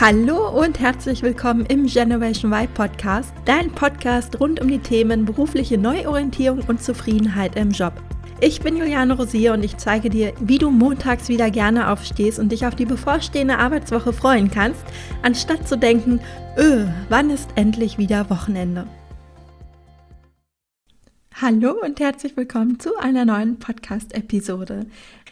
Hallo und herzlich willkommen im Generation Y Podcast, dein Podcast rund um die Themen berufliche Neuorientierung und Zufriedenheit im Job. Ich bin Juliane Rosier und ich zeige dir, wie du montags wieder gerne aufstehst und dich auf die bevorstehende Arbeitswoche freuen kannst, anstatt zu denken, wann ist endlich wieder Wochenende? Hallo und herzlich willkommen zu einer neuen Podcast-Episode.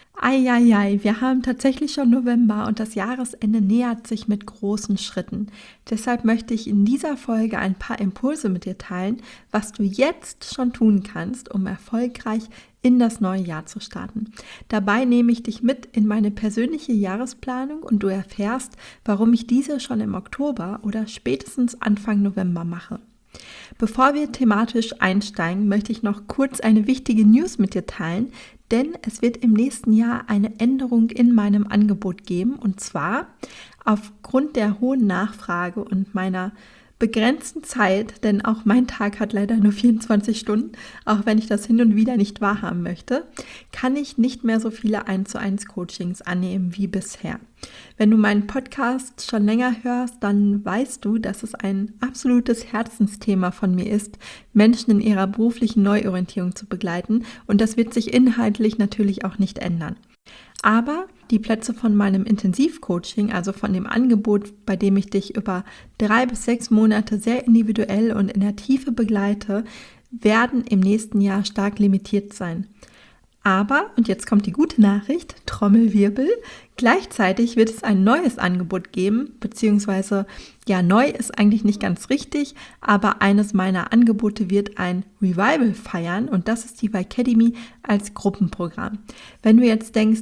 Wir haben tatsächlich schon November und das Jahresende nähert sich mit großen Schritten. Deshalb möchte ich in dieser Folge ein paar Impulse mit dir teilen, was du jetzt schon tun kannst, um erfolgreich in das neue Jahr zu starten. Dabei nehme ich dich mit in meine persönliche Jahresplanung und du erfährst, warum ich diese schon im Oktober oder spätestens Anfang November mache. Bevor wir thematisch einsteigen, möchte ich noch kurz eine wichtige News mit dir teilen, denn es wird im nächsten Jahr eine Änderung in meinem Angebot geben, und zwar aufgrund der hohen Nachfrage und meiner begrenzten Zeit, denn auch mein Tag hat leider nur 24 Stunden, auch wenn ich das hin und wieder nicht wahrhaben möchte, kann ich nicht mehr so viele 1:1 Coachings annehmen wie bisher. Wenn du meinen Podcast schon länger hörst, dann weißt du, dass es ein absolutes Herzensthema von mir ist, Menschen in ihrer beruflichen Neuorientierung zu begleiten, und das wird sich inhaltlich natürlich auch nicht ändern. Aber die Plätze von meinem Intensivcoaching, also von dem Angebot, bei dem ich dich über 3 bis 6 Monate sehr individuell und in der Tiefe begleite, werden im nächsten Jahr stark limitiert sein. Aber, und jetzt kommt die gute Nachricht, Trommelwirbel, gleichzeitig wird es ein neues Angebot geben, beziehungsweise, neu ist eigentlich nicht ganz richtig, aber eines meiner Angebote wird ein Revival feiern, und das ist die Y-Academy als Gruppenprogramm. Wenn du jetzt denkst,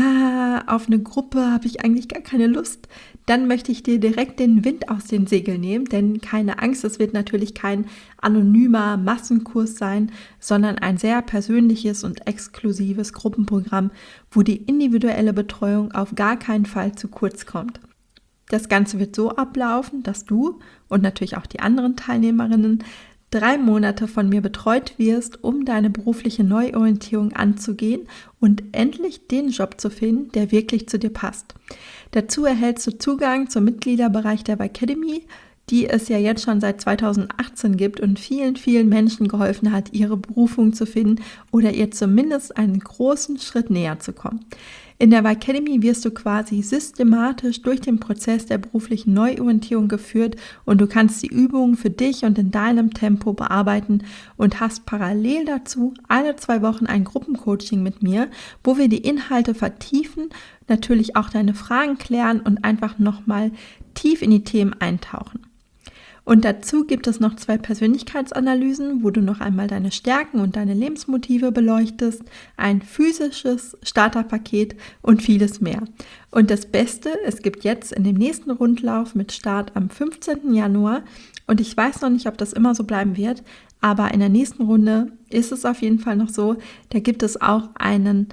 auf eine Gruppe habe ich eigentlich gar keine Lust, dann möchte ich dir direkt den Wind aus den Segeln nehmen, denn keine Angst, es wird natürlich kein anonymer Massenkurs sein, sondern ein sehr persönliches und exklusives Gruppenprogramm, wo die individuelle Betreuung auf gar keinen Fall zu kurz kommt. Das Ganze wird so ablaufen, dass du und natürlich auch die anderen Teilnehmerinnen 3 Monate von mir betreut wirst, um deine berufliche Neuorientierung anzugehen und endlich den Job zu finden, der wirklich zu dir passt. Dazu erhältst du Zugang zum Mitgliederbereich der Y-Academy, die es ja jetzt schon seit 2018 gibt und vielen, vielen Menschen geholfen hat, ihre Berufung zu finden oder ihr zumindest einen großen Schritt näher zu kommen. In der Y-Academy wirst du quasi systematisch durch den Prozess der beruflichen Neuorientierung geführt und du kannst die Übungen für dich und in deinem Tempo bearbeiten und hast parallel dazu alle 2 Wochen ein Gruppencoaching mit mir, wo wir die Inhalte vertiefen, natürlich auch deine Fragen klären und einfach nochmal tief in die Themen eintauchen. Und dazu gibt es noch 2 Persönlichkeitsanalysen, wo du noch einmal deine Stärken und deine Lebensmotive beleuchtest, ein physisches Starterpaket und vieles mehr. Und das Beste, es gibt jetzt in dem nächsten Rundlauf mit Start am 15. Januar, und ich weiß noch nicht, ob das immer so bleiben wird, aber in der nächsten Runde ist es auf jeden Fall noch so, da gibt es auch einen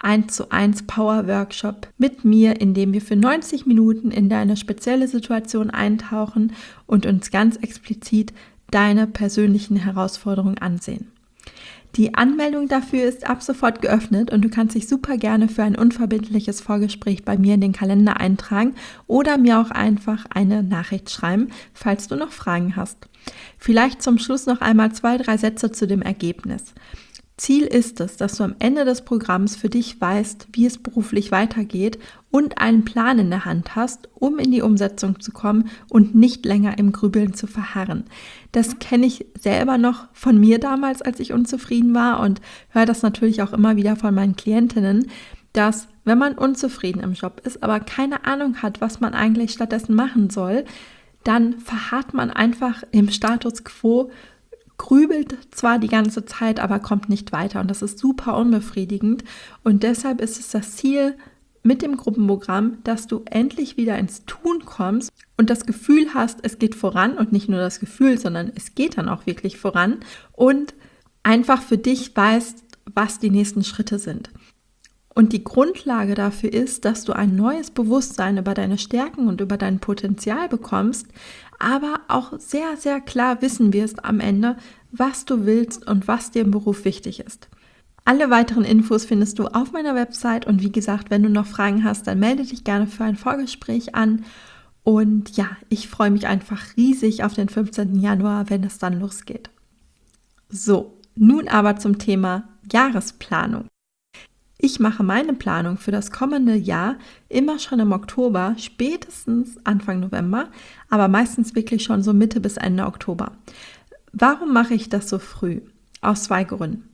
1:1 Power-Workshop mit mir, in dem wir für 90 Minuten in deine spezielle Situation eintauchen und uns ganz explizit deine persönlichen Herausforderungen ansehen. Die Anmeldung dafür ist ab sofort geöffnet und du kannst dich super gerne für ein unverbindliches Vorgespräch bei mir in den Kalender eintragen oder mir auch einfach eine Nachricht schreiben, falls du noch Fragen hast. Vielleicht zum Schluss noch einmal 2, 3 Sätze zu dem Ergebnis. Ziel ist es, dass du am Ende des Programms für dich weißt, wie es beruflich weitergeht und einen Plan in der Hand hast, um in die Umsetzung zu kommen und nicht länger im Grübeln zu verharren. Das kenne ich selber noch von mir damals, als ich unzufrieden war, und höre das natürlich auch immer wieder von meinen Klientinnen, dass wenn man unzufrieden im Job ist, aber keine Ahnung hat, was man eigentlich stattdessen machen soll, dann verharrt man einfach im Status quo, grübelt zwar die ganze Zeit, aber kommt nicht weiter, und das ist super unbefriedigend, und deshalb ist es das Ziel mit dem Gruppenprogramm, dass du endlich wieder ins Tun kommst und das Gefühl hast, es geht voran, und nicht nur das Gefühl, sondern es geht dann auch wirklich voran und einfach für dich weißt, was die nächsten Schritte sind. Und die Grundlage dafür ist, dass du ein neues Bewusstsein über deine Stärken und über dein Potenzial bekommst, aber auch sehr, sehr klar wissen wirst am Ende, was du willst und was dir im Beruf wichtig ist. Alle weiteren Infos findest du auf meiner Website, und wie gesagt, wenn du noch Fragen hast, dann melde dich gerne für ein Vorgespräch an. Und ja, ich freue mich einfach riesig auf den 15. Januar, wenn es dann losgeht. So, nun aber zum Thema Jahresplanung. Ich mache meine Planung für das kommende Jahr immer schon im Oktober, spätestens Anfang November, aber meistens wirklich schon so Mitte bis Ende Oktober. Warum mache ich das so früh? Aus 2 Gründen.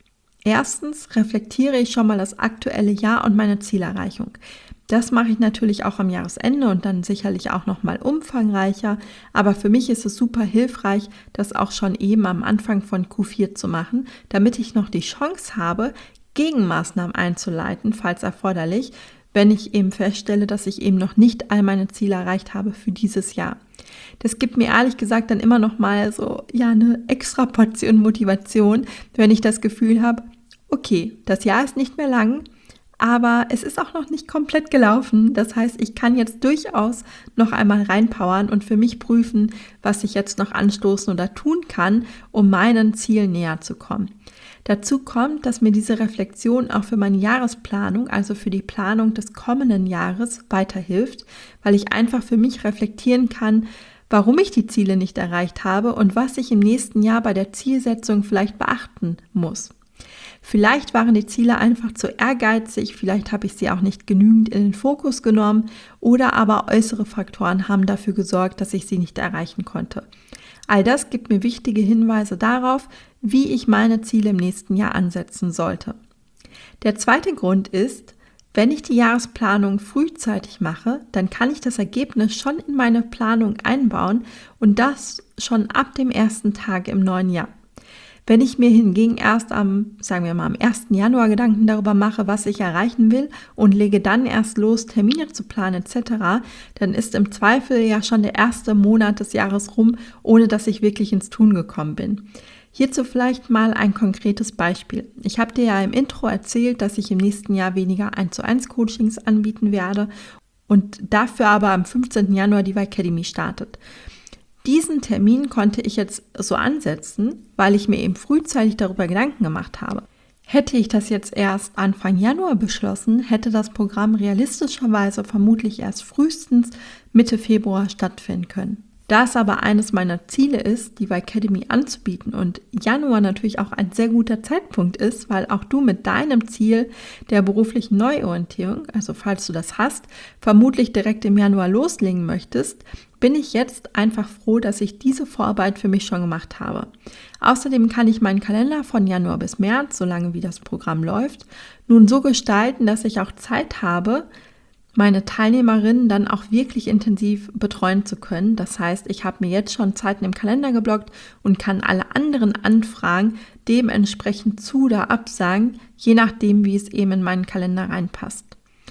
Erstens reflektiere ich schon mal das aktuelle Jahr und meine Zielerreichung. Das mache ich natürlich auch am Jahresende und dann sicherlich auch noch mal umfangreicher, aber für mich ist es super hilfreich, das auch schon eben am Anfang von Q4 zu machen, damit ich noch die Chance habe, Gegenmaßnahmen einzuleiten, falls erforderlich, wenn ich eben feststelle, dass ich eben noch nicht all meine Ziele erreicht habe für dieses Jahr. Das gibt mir ehrlich gesagt dann immer noch mal so eine extra Portion Motivation, wenn ich das Gefühl habe, okay, das Jahr ist nicht mehr lang, aber es ist auch noch nicht komplett gelaufen. Das heißt, ich kann jetzt durchaus noch einmal reinpowern und für mich prüfen, was ich jetzt noch anstoßen oder tun kann, um meinen Zielen näher zu kommen. Dazu kommt, dass mir diese Reflexion auch für meine Jahresplanung, also für die Planung des kommenden Jahres, weiterhilft, weil ich einfach für mich reflektieren kann, warum ich die Ziele nicht erreicht habe und was ich im nächsten Jahr bei der Zielsetzung vielleicht beachten muss. Vielleicht waren die Ziele einfach zu ehrgeizig, vielleicht habe ich sie auch nicht genügend in den Fokus genommen oder aber äußere Faktoren haben dafür gesorgt, dass ich sie nicht erreichen konnte. All das gibt mir wichtige Hinweise darauf, wie ich meine Ziele im nächsten Jahr ansetzen sollte. Der zweite Grund ist, wenn ich die Jahresplanung frühzeitig mache, dann kann ich das Ergebnis schon in meine Planung einbauen und das schon ab dem ersten Tag im neuen Jahr. Wenn ich mir hingegen erst am 1. Januar Gedanken darüber mache, was ich erreichen will und lege dann erst los, Termine zu planen etc., dann ist im Zweifel ja schon der erste Monat des Jahres rum, ohne dass ich wirklich ins Tun gekommen bin. Hierzu vielleicht mal ein konkretes Beispiel. Ich habe dir ja im Intro erzählt, dass ich im nächsten Jahr weniger 1:1 Coachings anbieten werde und dafür aber am 15. Januar die Vicademy startet. Diesen Termin konnte ich jetzt so ansetzen, weil ich mir eben frühzeitig darüber Gedanken gemacht habe. Hätte ich das jetzt erst Anfang Januar beschlossen, hätte das Programm realistischerweise vermutlich erst frühestens Mitte Februar stattfinden können. Da es aber eines meiner Ziele ist, die Vicademy anzubieten und Januar natürlich auch ein sehr guter Zeitpunkt ist, weil auch du mit deinem Ziel der beruflichen Neuorientierung, also falls du das hast, vermutlich direkt im Januar loslegen möchtest, bin ich jetzt einfach froh, dass ich diese Vorarbeit für mich schon gemacht habe. Außerdem kann ich meinen Kalender von Januar bis März, solange wie das Programm läuft, nun so gestalten, dass ich auch Zeit habe, meine Teilnehmerinnen dann auch wirklich intensiv betreuen zu können. Das heißt, ich habe mir jetzt schon Zeiten im Kalender geblockt und kann alle anderen Anfragen dementsprechend zu- oder absagen, je nachdem, wie es eben in meinen Kalender reinpasst.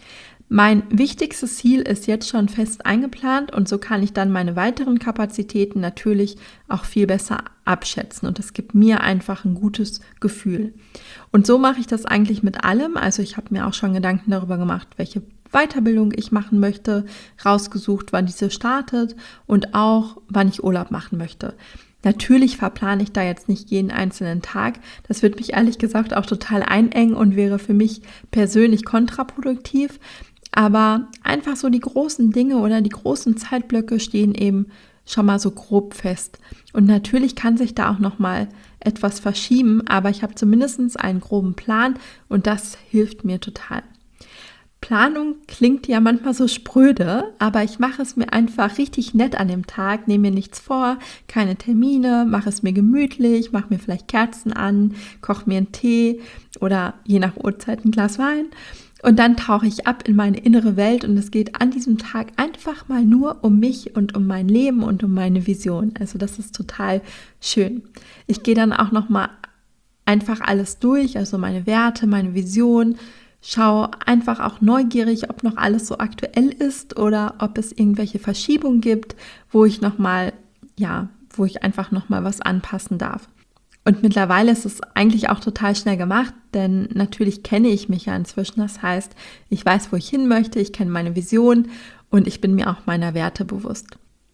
Mein wichtigstes Ziel ist jetzt schon fest eingeplant und so kann ich dann meine weiteren Kapazitäten natürlich auch viel besser abschätzen und das gibt mir einfach ein gutes Gefühl. Und so mache ich das eigentlich mit allem. Also ich habe mir auch schon Gedanken darüber gemacht, welche Weiterbildung ich machen möchte, rausgesucht, wann diese startet und auch, wann ich Urlaub machen möchte. Natürlich verplane ich da jetzt nicht jeden einzelnen Tag. Das wird mich ehrlich gesagt auch total einengen und wäre für mich persönlich kontraproduktiv. Aber einfach so die großen Dinge oder die großen Zeitblöcke stehen eben schon mal so grob fest. Und natürlich kann sich da auch noch mal etwas verschieben, aber ich habe zumindest einen groben Plan und das hilft mir total. Planung klingt ja manchmal so spröde, aber ich mache es mir einfach richtig nett an dem Tag, nehme mir nichts vor, keine Termine, mache es mir gemütlich, mache mir vielleicht Kerzen an, koche mir einen Tee oder je nach Uhrzeit ein Glas Wein und dann tauche ich ab in meine innere Welt und es geht an diesem Tag einfach mal nur um mich und um mein Leben und um meine Vision. Also das ist total schön. Ich gehe dann auch nochmal einfach alles durch, also meine Werte, meine Vision, schau einfach auch neugierig, ob noch alles so aktuell ist oder ob es irgendwelche Verschiebungen gibt, wo ich einfach nochmal was anpassen darf. Und mittlerweile ist es eigentlich auch total schnell gemacht, denn natürlich kenne ich mich ja inzwischen. Das heißt, ich weiß, wo ich hin möchte, ich kenne meine Vision und ich bin mir auch meiner Werte bewusst.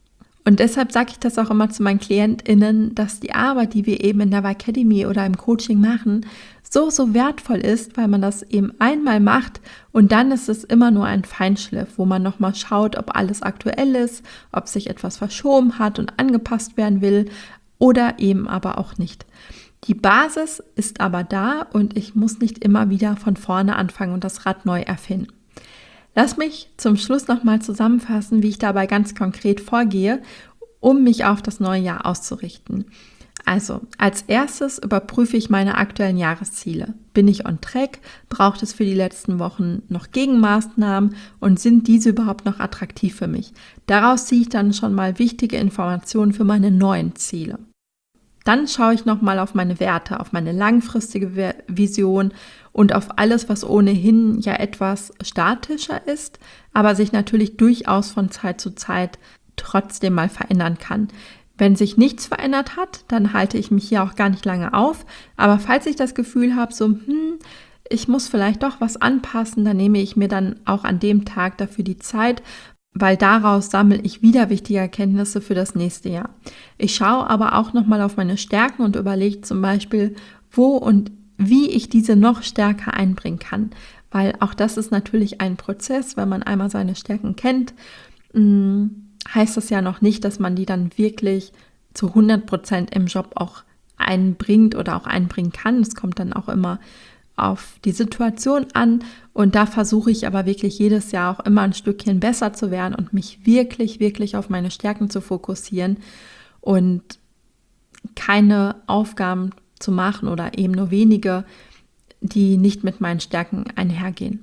Und deshalb sage ich das auch immer zu meinen KlientInnen, dass die Arbeit, die wir eben in der Academy oder im Coaching machen, so, so wertvoll ist, weil man das eben einmal macht und dann ist es immer nur ein Feinschliff, wo man nochmal schaut, ob alles aktuell ist, ob sich etwas verschoben hat und angepasst werden will oder eben aber auch nicht. Die Basis ist aber da und ich muss nicht immer wieder von vorne anfangen und das Rad neu erfinden. Lass mich zum Schluss nochmal zusammenfassen, wie ich dabei ganz konkret vorgehe, um mich auf das neue Jahr auszurichten. Also, als erstes überprüfe ich meine aktuellen Jahresziele. Bin ich on track? Braucht es für die letzten Wochen noch Gegenmaßnahmen? Und sind diese überhaupt noch attraktiv für mich? Daraus ziehe ich dann schon mal wichtige Informationen für meine neuen Ziele. Dann schaue ich nochmal auf meine Werte, auf meine langfristige Vision und auf alles, was ohnehin ja etwas statischer ist, aber sich natürlich durchaus von Zeit zu Zeit trotzdem mal verändern kann. Wenn sich nichts verändert hat, dann halte ich mich hier auch gar nicht lange auf, aber falls ich das Gefühl habe, ich muss vielleicht doch was anpassen, dann nehme ich mir dann auch an dem Tag dafür die Zeit, weil daraus sammle ich wieder wichtige Erkenntnisse für das nächste Jahr. Ich schaue aber auch nochmal auf meine Stärken und überlege zum Beispiel, wo und wie ich diese noch stärker einbringen kann. Weil auch das ist natürlich ein Prozess, wenn man einmal seine Stärken kennt, heißt das ja noch nicht, dass man die dann wirklich zu 100% im Job auch einbringt oder auch einbringen kann. Es kommt dann auch immer auf die Situation an und da versuche ich aber wirklich jedes Jahr auch immer ein Stückchen besser zu werden und mich wirklich, wirklich auf meine Stärken zu fokussieren und keine Aufgaben zu machen oder eben nur wenige, die nicht mit meinen Stärken einhergehen.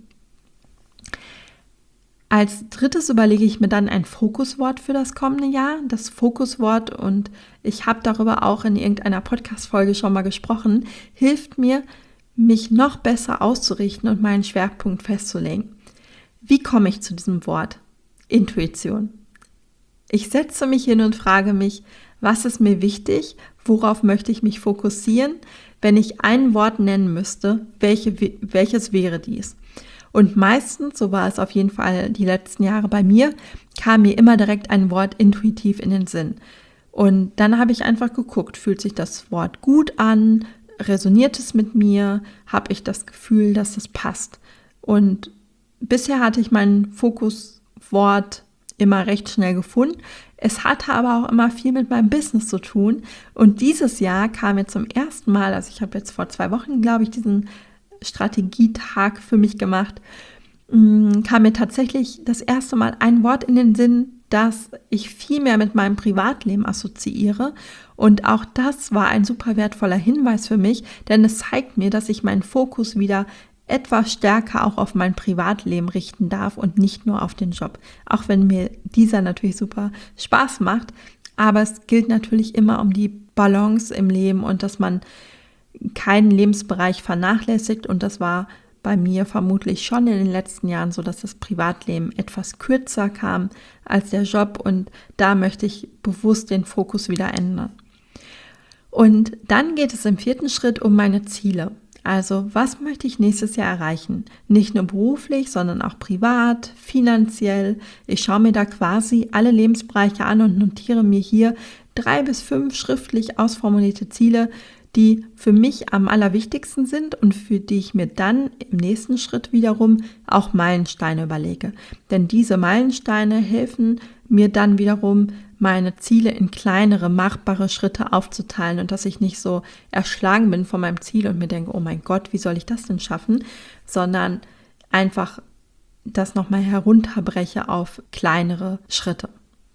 Als drittes überlege ich mir dann ein Fokuswort für das kommende Jahr. Das Fokuswort, und ich habe darüber auch in irgendeiner Podcast-Folge schon mal gesprochen, hilft mir, mich noch besser auszurichten und meinen Schwerpunkt festzulegen. Wie komme ich zu diesem Wort? Intuition. Ich setze mich hin und frage mich, was ist mir wichtig? Worauf möchte ich mich fokussieren? Wenn ich ein Wort nennen müsste, welches wäre dies? Und meistens, so war es auf jeden Fall die letzten Jahre bei mir, kam mir immer direkt ein Wort intuitiv in den Sinn. Und dann habe ich einfach geguckt, fühlt sich das Wort gut an? Resoniert es mit mir? Habe ich das Gefühl, dass es passt? Und bisher hatte ich mein Fokuswort immer recht schnell gefunden. Es hatte aber auch immer viel mit meinem Business zu tun. Und dieses Jahr kam mir zum ersten Mal, also ich habe jetzt vor 2 Wochen, glaube ich, diesen Strategietag für mich gemacht, kam mir tatsächlich das erste Mal ein Wort in den Sinn, das ich viel mehr mit meinem Privatleben assoziiere. Und auch das war ein super wertvoller Hinweis für mich, denn es zeigt mir, dass ich meinen Fokus wieder etwas stärker auch auf mein Privatleben richten darf und nicht nur auf den Job. Auch wenn mir dieser natürlich super Spaß macht, aber es gilt natürlich immer um die Balance im Leben und dass man keinen Lebensbereich vernachlässigt, und das war bei mir vermutlich schon in den letzten Jahren so, dass das Privatleben etwas kürzer kam als der Job, und da möchte ich bewusst den Fokus wieder ändern. Und dann geht es im 4. Schritt um meine Ziele. Also, was möchte ich nächstes Jahr erreichen? Nicht nur beruflich, sondern auch privat, finanziell. Ich schaue mir da quasi alle Lebensbereiche an und notiere mir hier 3 bis 5 schriftlich ausformulierte Ziele, die für mich am allerwichtigsten sind und für die ich mir dann im nächsten Schritt wiederum auch Meilensteine überlege. Denn diese Meilensteine helfen mir dann wiederum, meine Ziele in kleinere, machbare Schritte aufzuteilen und dass ich nicht so erschlagen bin von meinem Ziel und mir denke, oh mein Gott, wie soll ich das denn schaffen? Sondern einfach das nochmal herunterbreche auf kleinere Schritte.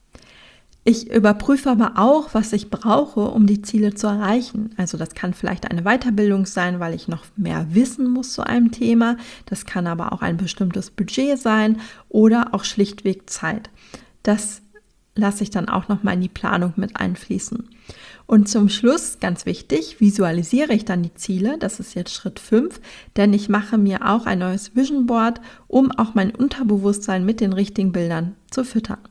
Ich überprüfe aber auch, was ich brauche, um die Ziele zu erreichen. Also das kann vielleicht eine Weiterbildung sein, weil ich noch mehr wissen muss zu einem Thema. Das kann aber auch ein bestimmtes Budget sein oder auch schlichtweg Zeit. Das lasse ich dann auch nochmal in die Planung mit einfließen. Und zum Schluss, ganz wichtig, visualisiere ich dann die Ziele. Das ist jetzt Schritt 5, denn ich mache mir auch ein neues Vision Board, um auch mein Unterbewusstsein mit den richtigen Bildern zu füttern.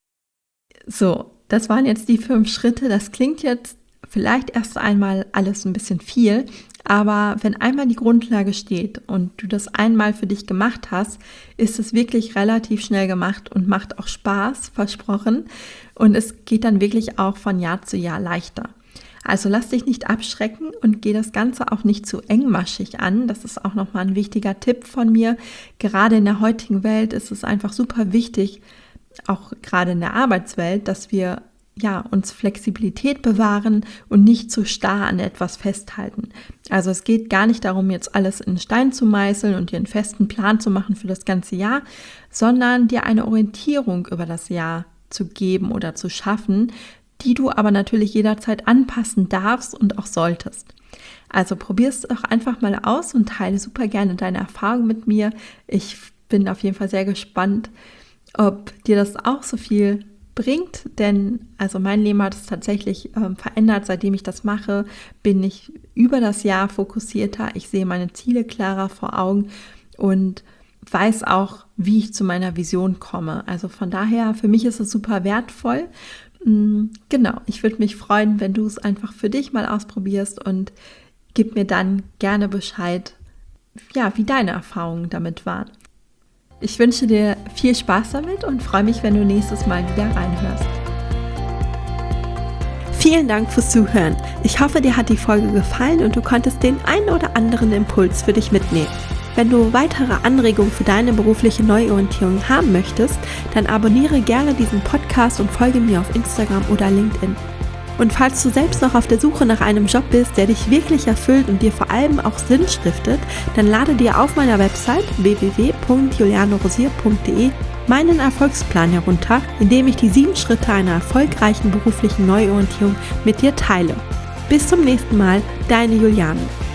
So, das waren jetzt die 5 Schritte. Das klingt jetzt vielleicht erst einmal alles ein bisschen viel, Aber wenn einmal die Grundlage steht und du das einmal für dich gemacht hast, ist es wirklich relativ schnell gemacht und macht auch Spaß, versprochen. Und es geht dann wirklich auch von Jahr zu Jahr leichter. Also lass dich nicht abschrecken und geh das Ganze auch nicht zu engmaschig an. Das ist auch nochmal ein wichtiger Tipp von mir. Gerade in der heutigen Welt ist es einfach super wichtig, auch gerade in der Arbeitswelt, dass wir uns Flexibilität bewahren und nicht zu starr an etwas festhalten. Also es geht gar nicht darum, jetzt alles in Stein zu meißeln und dir einen festen Plan zu machen für das ganze Jahr, sondern dir eine Orientierung über das Jahr zu geben oder zu schaffen, die du aber natürlich jederzeit anpassen darfst und auch solltest. Also probier es doch einfach mal aus und teile super gerne deine Erfahrungen mit mir. Ich bin auf jeden Fall sehr gespannt, ob dir das auch so viel bringt, denn also mein Leben hat es tatsächlich verändert. Seitdem ich das mache, bin ich über das Jahr fokussierter. Ich sehe meine Ziele klarer vor Augen und weiß auch, wie ich zu meiner Vision komme. Also von daher, für mich ist es super wertvoll. Genau, ich würde mich freuen, wenn du es einfach für dich mal ausprobierst und gib mir dann gerne Bescheid, wie deine Erfahrungen damit waren. Ich wünsche dir viel Spaß damit und freue mich, wenn du nächstes Mal wieder reinhörst. Vielen Dank fürs Zuhören. Ich hoffe, dir hat die Folge gefallen und du konntest den einen oder anderen Impuls für dich mitnehmen. Wenn du weitere Anregungen für deine berufliche Neuorientierung haben möchtest, dann abonniere gerne diesen Podcast und folge mir auf Instagram oder LinkedIn. Und falls du selbst noch auf der Suche nach einem Job bist, der dich wirklich erfüllt und dir vor allem auch Sinn stiftet, dann lade dir auf meiner Website www.julianerosier.de meinen Erfolgsplan herunter, in dem ich die 7 Schritte einer erfolgreichen beruflichen Neuorientierung mit dir teile. Bis zum nächsten Mal, deine Juliane.